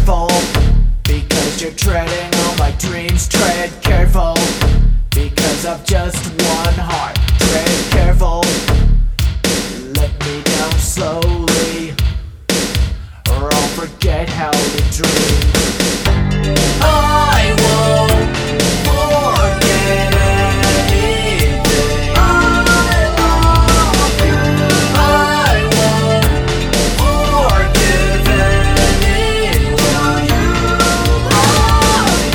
careful, because you're treading on my dreams. Tread careful, because I've just one heart. Tread careful, let me down slowly, or I'll forget how to dream. I won't forget anything. I love you. I won't forgive anyone. You love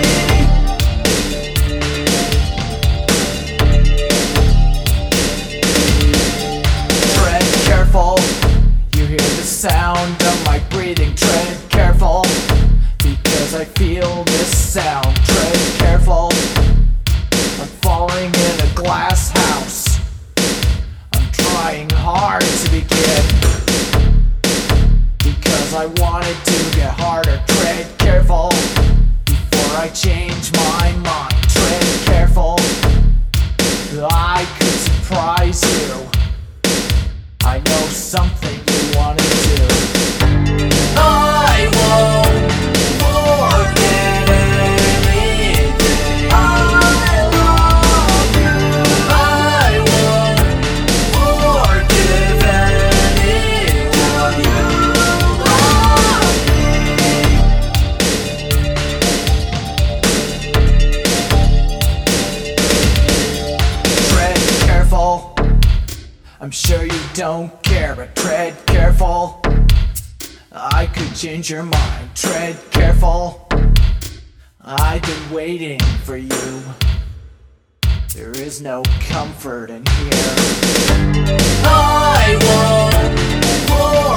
me. Tread careful, you hear the sound of my breathing. Tread careful, because I feel this sound. Tread careful, I'm falling in a glass house. I'm trying hard to begin, because I want it to get harder. Tread careful, before I change my mind. Tread careful, I could surprise you. I know something you wanna do. I won't forget anything. I love you. I won't forgive anyone. You love me. Tread careful, I'm sure you don't care, but tread careful, I could change your mind. Tread careful, I've been waiting for you. There is no comfort in here. I won't